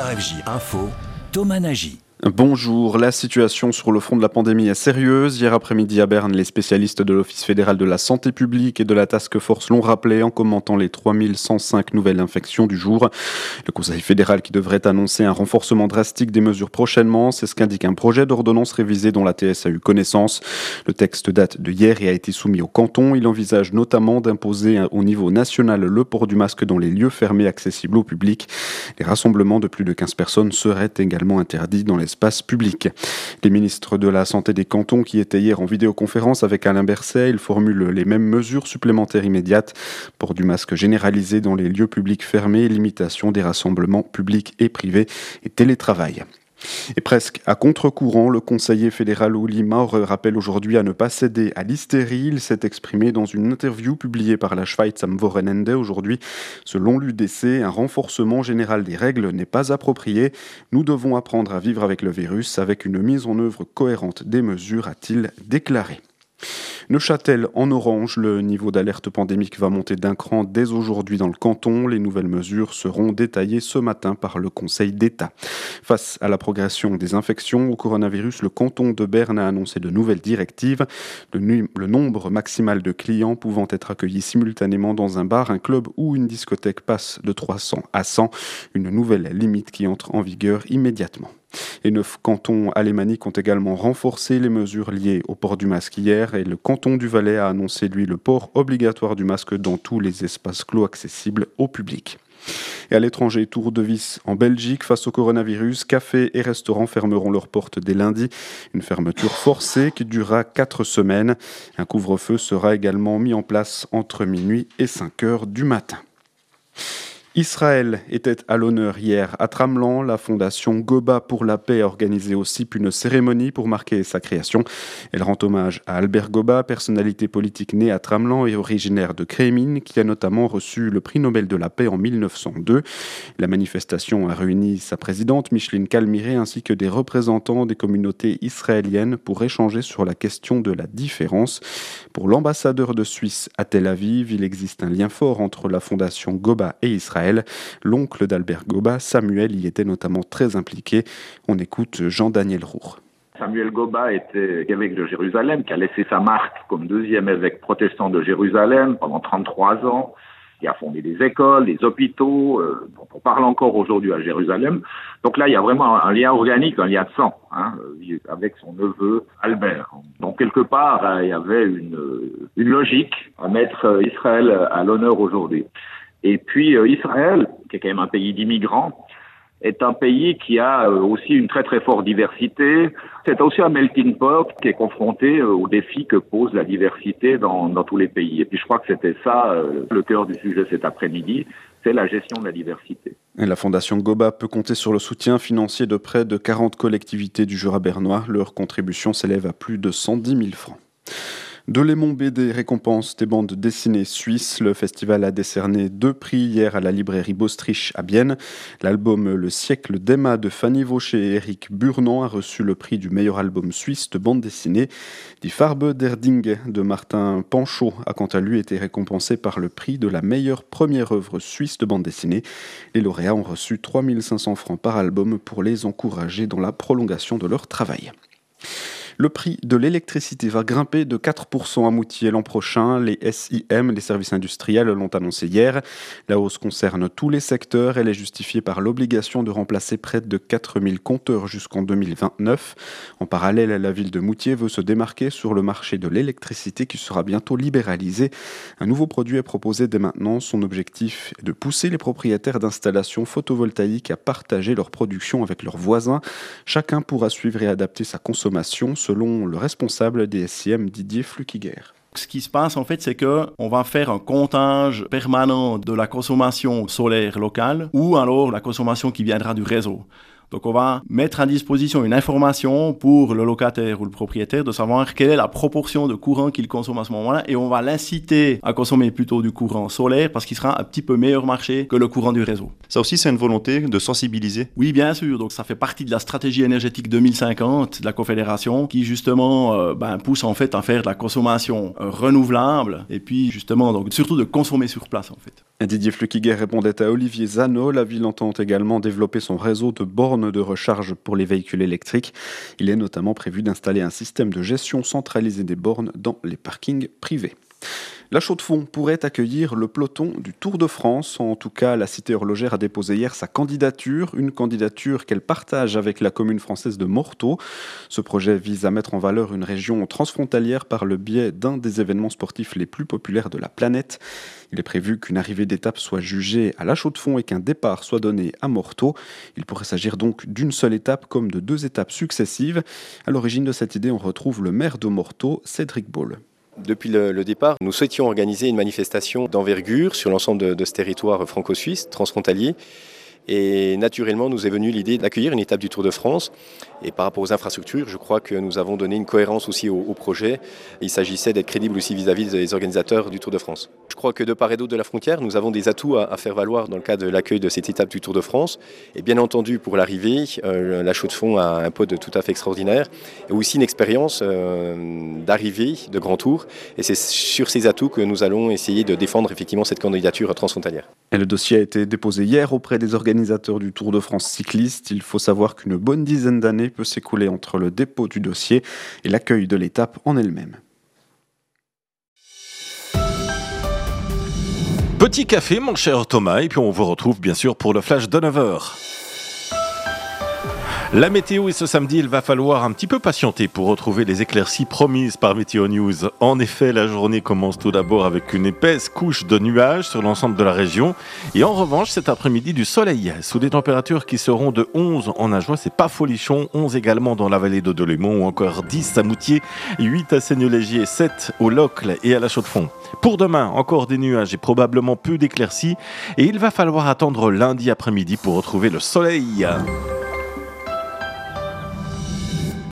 RFJ Info, Thomas Nagy. Bonjour, la situation sur le front de la pandémie est sérieuse. Hier après-midi à Berne, les spécialistes de l'Office fédéral de la santé publique et de la Task Force l'ont rappelé en commentant les 3105 nouvelles infections du jour. Le Conseil fédéral qui devrait annoncer un renforcement drastique des mesures prochainement, c'est ce qu'indique un projet d'ordonnance révisée dont la TS a eu connaissance. Le texte date de hier et a été soumis au canton. Il envisage notamment d'imposer au niveau national le port du masque dans les lieux fermés accessibles au public. Les rassemblements de plus de 15 personnes seraient également interdits dans l'espace public. Les ministres de la Santé des cantons qui étaient hier en vidéoconférence avec Alain Berset, ils formulent les mêmes mesures supplémentaires immédiates. Port du masque généralisé dans les lieux publics fermés, limitation des rassemblements publics et privés et télétravail. Et presque à contre-courant, le conseiller fédéral Uli Maurer rappelle aujourd'hui à ne pas céder à l'hystérie. Il s'est exprimé dans une interview publiée par la Schweiz am Wochenende aujourd'hui. Selon l'UDC, un renforcement général des règles n'est pas approprié. Nous devons apprendre à vivre avec le virus, avec une mise en œuvre cohérente des mesures, a-t-il déclaré. Neuchâtel en orange, le niveau d'alerte pandémique va monter d'un cran dès aujourd'hui dans le canton. Les nouvelles mesures seront détaillées ce matin par le Conseil d'État. Face à la progression des infections au coronavirus, le canton de Berne a annoncé de nouvelles directives. Le nombre maximal de clients pouvant être accueillis simultanément dans un bar, un club ou une discothèque passe de 300 à 100. Une nouvelle limite qui entre en vigueur immédiatement. Et 9 cantons alémaniques ont également renforcé les mesures liées au port du masque hier et le canton du Valais a annoncé lui le port obligatoire du masque dans tous les espaces clos accessibles au public. Et à l'étranger, tour de vis en Belgique face au coronavirus, cafés et restaurants fermeront leurs portes dès lundi. Une fermeture forcée qui durera 4 semaines. Un couvre-feu sera également mis en place entre minuit et 5 heures du matin. Israël était à l'honneur hier à Tramelan. La fondation Goba pour la paix a organisé aussi une cérémonie pour marquer sa création. Elle rend hommage à Albert Goba, personnalité politique née à Tramelan et originaire de Crémine, qui a notamment reçu le prix Nobel de la paix en 1902. La manifestation a réuni sa présidente Micheline Calmiré ainsi que des représentants des communautés israéliennes pour échanger sur la question de la différence. Pour l'ambassadeur de Suisse à Tel Aviv, il existe un lien fort entre la fondation Goba et Israël. L'oncle d'Albert Goba, Samuel, y était notamment très impliqué. On écoute Jean-Daniel Roure. Samuel Goba était évêque de Jérusalem, qui a laissé sa marque comme deuxième évêque protestant de Jérusalem pendant 33 ans, qui a fondé des écoles, des hôpitaux, dont on parle encore aujourd'hui à Jérusalem. Donc là, il y a vraiment un lien organique, un lien de sang, avec son neveu Albert. Donc quelque part, il y avait une logique à mettre Israël à l'honneur aujourd'hui. Et puis Israël, qui est quand même un pays d'immigrants, est un pays qui a aussi une très très forte diversité. C'est aussi un melting pot qui est confronté aux défis que pose la diversité dans tous les pays. Et puis je crois que c'était ça le cœur du sujet cet après-midi, c'est la gestion de la diversité. Et la Fondation Goba peut compter sur le soutien financier de près de 40 collectivités du Jura bernois. Leur contribution s'élève à plus de 110 000 francs. Delémont BD récompense des bandes dessinées suisses. Le festival a décerné 2 prix hier à la librairie Bostrich à Bienne. L'album Le siècle d'Emma de Fanny Vaucher et Eric Burnand a reçu le prix du meilleur album suisse de bande dessinée. Die Farbe der Dinge de Martin Panchaud a quant à lui été récompensé par le prix de la meilleure première œuvre suisse de bande dessinée. Les lauréats ont reçu 3 500 francs par album pour les encourager dans la prolongation de leur travail. Le prix de l'électricité va grimper de 4% à Moutier l'an prochain. Les SIM, les services industriels, l'ont annoncé hier. La hausse concerne tous les secteurs. Elle est justifiée par l'obligation de remplacer près de 4000 compteurs jusqu'en 2029. En parallèle, la ville de Moutier veut se démarquer sur le marché de l'électricité qui sera bientôt libéralisé. Un nouveau produit est proposé dès maintenant. Son objectif est de pousser les propriétaires d'installations photovoltaïques à partager leur production avec leurs voisins. Chacun pourra suivre et adapter sa consommation, selon le responsable des SIM, Didier Flukiger. Ce qui se passe, en fait, c'est qu'on va faire un comptage permanent de la consommation solaire locale ou alors la consommation qui viendra du réseau. Donc on va mettre à disposition une information pour le locataire ou le propriétaire de savoir quelle est la proportion de courant qu'il consomme à ce moment-là et on va l'inciter à consommer plutôt du courant solaire parce qu'il sera un petit peu meilleur marché que le courant du réseau. Ça aussi, c'est une volonté de sensibiliser? Oui, bien sûr. Donc ça fait partie de la stratégie énergétique 2050 de la Confédération qui justement pousse en fait à faire de la consommation renouvelable et puis justement donc surtout de consommer sur place en fait. Didier Flukiger répondait à Olivier Zano. La ville entend également développer son réseau de bornes de recharge pour les véhicules électriques. Il est notamment prévu d'installer un système de gestion centralisé des bornes dans les parkings privés. La Chaux-de-Fonds pourrait accueillir le peloton du Tour de France. En tout cas, la cité horlogère a déposé hier sa candidature, une candidature qu'elle partage avec la commune française de Morteau. Ce projet vise à mettre en valeur une région transfrontalière par le biais d'un des événements sportifs les plus populaires de la planète. Il est prévu qu'une arrivée d'étape soit jugée à la Chaux-de-Fonds et qu'un départ soit donné à Morteau. Il pourrait s'agir donc d'une seule étape comme de 2 étapes successives. À l'origine de cette idée, on retrouve le maire de Morteau, Cédric Boll. Depuis le départ, nous souhaitions organiser une manifestation d'envergure sur l'ensemble de ce territoire franco-suisse, transfrontalier. Et naturellement, nous est venue l'idée d'accueillir une étape du Tour de France. Et par rapport aux infrastructures, je crois que nous avons donné une cohérence aussi au projet. Il s'agissait d'être crédible aussi vis-à-vis des organisateurs du Tour de France. Je crois que de part et d'autre de la frontière, nous avons des atouts à faire valoir dans le cadre de l'accueil de cette étape du Tour de France. Et bien entendu, pour l'arrivée, la Chaux-de-Fonds a un pod tout à fait extraordinaire. Et aussi une expérience d'arrivée de Grand Tour. Et c'est sur ces atouts que nous allons essayer de défendre effectivement cette candidature transfrontalière. Et le dossier a été déposé hier auprès des organisateurs du Tour de France cycliste. Il faut savoir qu'une bonne dizaine d'années peut s'écouler entre le dépôt du dossier et l'accueil de l'étape en elle-même. Petit café, mon cher Thomas, et puis on vous retrouve bien sûr pour le flash de 9h. La météo et ce samedi, il va falloir un petit peu patienter pour retrouver les éclaircies promises par Météo News. En effet, la journée commence tout d'abord avec une épaisse couche de nuages sur l'ensemble de la région. Et en revanche, cet après-midi, du soleil, sous des températures qui seront de 11 en Ajoie, c'est pas folichon, 11 également dans la vallée de Delémont ou encore 10 à Moutier, 8 à Seignelay-Légier, 7 au Locle et à la Chaux-de-Fonds. Pour demain, encore des nuages et probablement peu d'éclaircies. Et il va falloir attendre lundi après-midi pour retrouver le soleil.